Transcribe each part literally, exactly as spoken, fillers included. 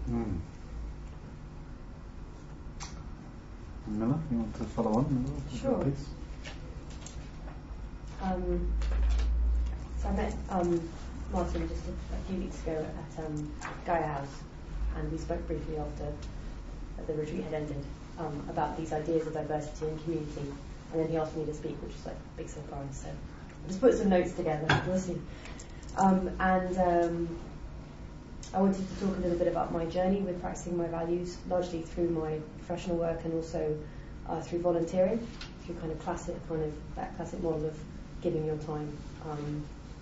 Mm. Milla, you want to follow on? Sure. Please. Um, so I met um, Martin just a, a few weeks ago at um, Gaia House, and we spoke briefly after the retreat had ended um, about these ideas of diversity and community, and then he asked me to speak, which was like a big surprise. So I just put some notes together. We'll see. Um, and um, I wanted to talk a little bit about my journey with practicing my values, largely through my professional work and also uh, through volunteering, through kind of classic, kind of that classic model of giving your time. Um,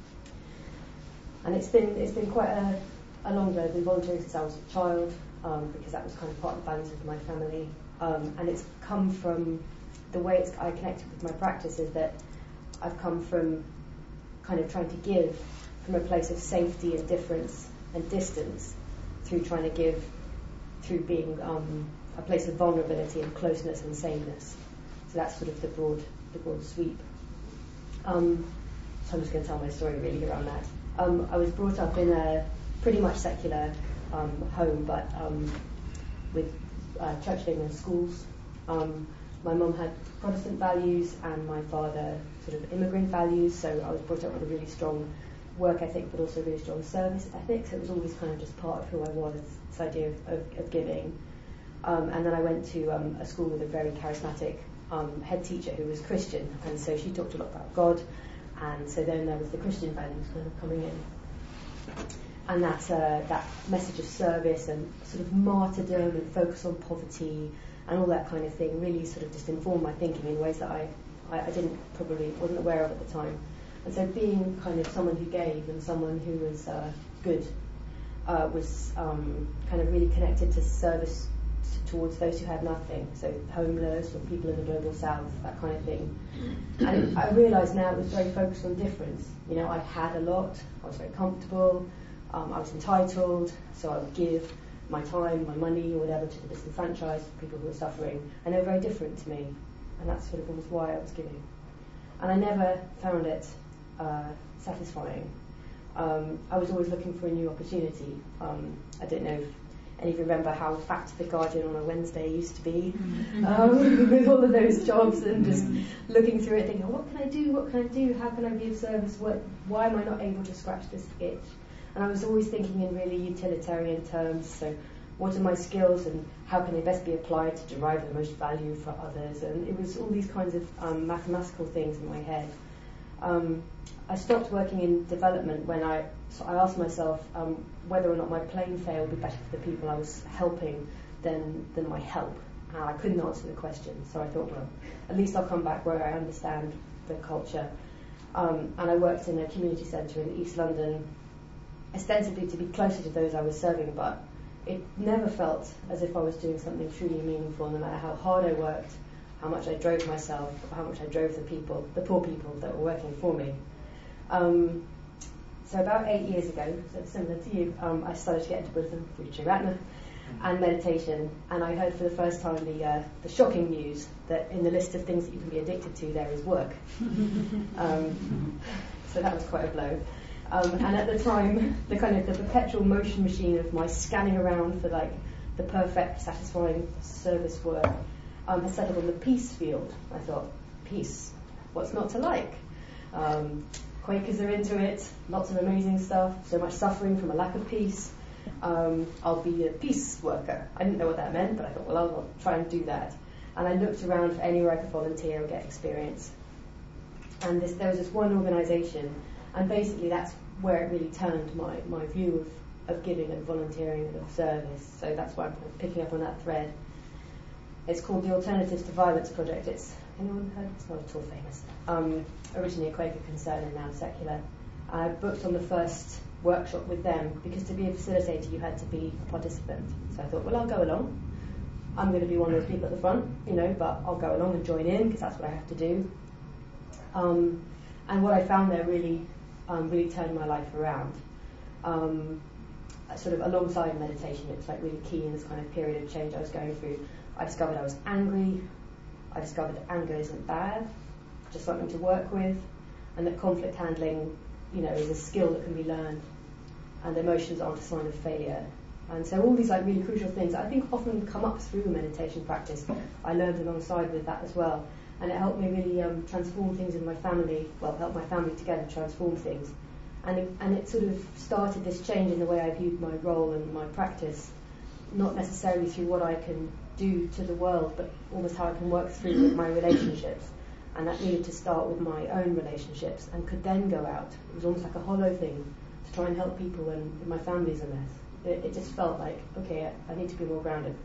and it's been it's been quite a, a long journey. I've been volunteering since I was a child, um, because that was kind of part of the values of my family. Um, and it's come from the way it's, I connected with my practice is that I've come from kind of trying to give from a place of safety and difference and distance, through trying to give through being um, a place of vulnerability and closeness and sameness. So that's sort of the broad the broad sweep. Um, so I'm just going to tell my story really around that. Um, I was brought up in a pretty much secular um, home, but um, with uh, Church of England schools. Um, my mum had Protestant values and my father sort of immigrant values, so I was brought up with a really strong work ethic, but also really strong service ethics. It was always kind of just part of who I was, this idea of, of, of giving. Um, and then I went to um, a school with a very charismatic um, head teacher who was Christian, and so she talked a lot about God, and so then there was the Christian values kind of coming in. And that, uh, that message of service and sort of martyrdom and focus on poverty and all that kind of thing really sort of just informed my thinking in ways that I, I, I didn't probably, wasn't aware of at the time. And so being kind of someone who gave and someone who was uh, good uh, was um, kind of really connected to service t- towards those who had nothing, so homeless or people in the global south, that kind of thing. And I realised now it was very focused on difference. You know, I had a lot, I was very comfortable, um, I was entitled, so I would give my time, my money, or whatever to the disenfranchised, people who were suffering, and they were very different to me, and that's sort of almost why I was giving. And I never found it Uh, satisfying. Um, I was always looking for a new opportunity. Um, I don't know if any of you remember how fat The Guardian on a Wednesday used to be, um, with all of those jobs and just looking through it thinking, what can I do, what can I do, how can I be of service, what, why am I not able to scratch this itch? And I was always thinking in really utilitarian terms, so what are my skills and how can they best be applied to derive the most value for others? And it was all these kinds of um, mathematical things in my head. Um, I stopped working in development when I so I asked myself um, whether or not my plain fare would be better for the people I was helping than than my help. And I couldn't answer the question, so I thought, well, at least I'll come back where I understand the culture. Um, and I worked in a community centre in East London, ostensibly to be closer to those I was serving, but it never felt as if I was doing something truly meaningful, no matter how hard I worked, how much I drove myself, how much I drove the people, the poor people that were working for me. Um, so about eight years ago, so similar to you, um, I started to get into Buddhism through Triratna and meditation, and I heard for the first time the uh, the shocking news that in the list of things that you can be addicted to, there is work. um, so that was quite a blow. Um, and at the time, the kind of the perpetual motion machine of my scanning around for like the perfect, satisfying service work Um, has settled on the peace field. I thought, peace, what's not to like? Um, Quakers are into it, lots of amazing stuff, so much suffering from a lack of peace. Um, I'll be a peace worker. I didn't know what that meant, but I thought, well, I'll, I'll try and do that. And I looked around for anywhere I could volunteer or get experience. And this, there was this one organisation, and basically that's where it really turned my, my view of, of giving and volunteering and of service. So that's why I'm kind of picking up on that thread. It's called the Alternatives to Violence Project. It's, anyone heard? It's not at all famous. Um, originally a Quaker concern and now secular. I booked on the first workshop with them because to be a facilitator you had to be a participant. So I thought, well, I'll go along. I'm going to be one of those people at the front, you know, but I'll go along and join in because that's what I have to do. Um, and what I found there really, um, really turned my life around. Um, sort of alongside meditation, it was like really key in this kind of period of change I was going through. I discovered I was angry. I discovered that anger isn't bad, just something to work with, and that conflict handling, you know, is a skill that can be learned, and emotions aren't a sign of failure. And so all these like really crucial things I think often come up through meditation practice. I learned alongside with that as well. And it helped me really um, transform things in my family, well, help my family together transform things. And it, and it sort of started this change in the way I viewed my role and my practice, not necessarily through what I can do to the world, but almost how I can work through with my relationships. And that needed to start with my own relationships and could then go out. It was almost like a hollow thing to try and help people when, when my family's a mess. It, it just felt like, okay, I, I need to be more grounded.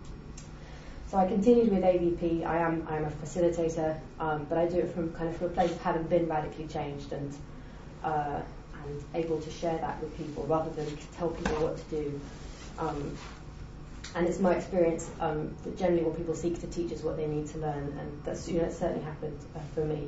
So I continued with A V P. I am I am a facilitator, um, but I do it from kind of from a place of having been radically changed and uh, and able to share that with people rather than tell people what to do. Um, and it's my experience um, that generally what people seek to teach is what they need to learn, and that's you know it certainly happened uh, for me.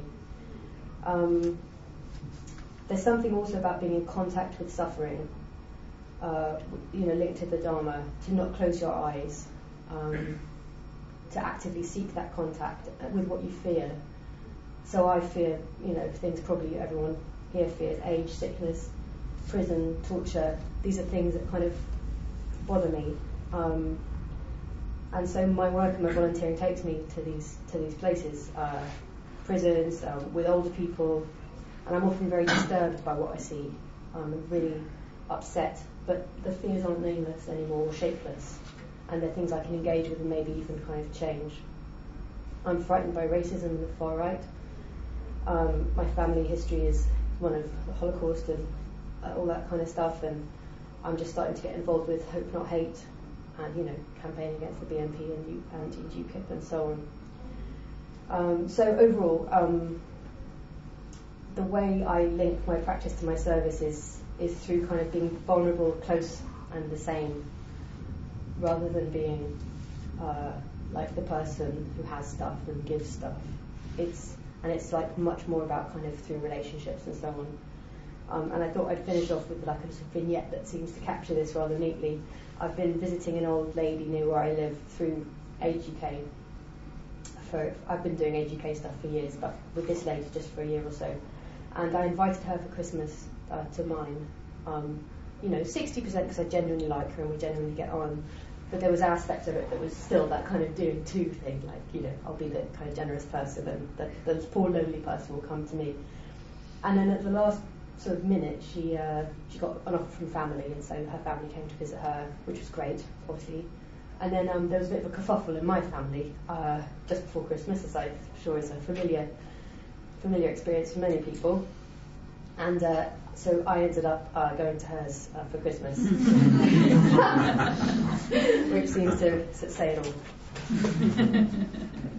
Um, there's something also about being in contact with suffering, uh, you know, linked to the Dharma, to not close your eyes. Um, to actively seek that contact with what you fear. So I fear, you know, things probably everyone here fears: age, sickness, prison, torture. These are things that kind of bother me. Um, and so my work and my volunteering takes me to these to these places, uh, prisons, um, with older people, and I'm often very disturbed by what I see. Um, I'm really upset, but the fears aren't nameless anymore, or shapeless. And they're things I can engage with and maybe even kind of change. I'm frightened by racism and the far right. Um, my family history is one of the Holocaust and uh, all that kind of stuff, and I'm just starting to get involved with Hope Not Hate and, you know, campaigning against the B N P and, U- and UKIP and so on. Um, so overall, um, the way I link my practice to my service is, is through kind of being vulnerable, close and the same, rather than being uh, like the person who has stuff and gives stuff. It's and it's like much more about kind of through relationships and so on. Um, and I thought I'd finish off with like a sort of vignette that seems to capture this rather neatly. I've been visiting an old lady near where I live through Age U K. For I've been doing Age U K stuff for years, but with this lady just for a year or so. And I invited her for Christmas uh, to mine. Um, you know, sixty percent because I genuinely like her and we genuinely get on. But there was aspects of it that was still that kind of doing two thing, like, you know, I'll be the kind of generous person and the, the poor lonely person will come to me. And then at the last sort of minute, she uh, she got an offer from family, and so her family came to visit her, which was great, obviously. And then um, there was a bit of a kerfuffle in my family uh, just before Christmas, as I'm sure is a familiar familiar experience for many people. And uh, so I ended up uh, going to hers uh, for Christmas, which seems to say it all.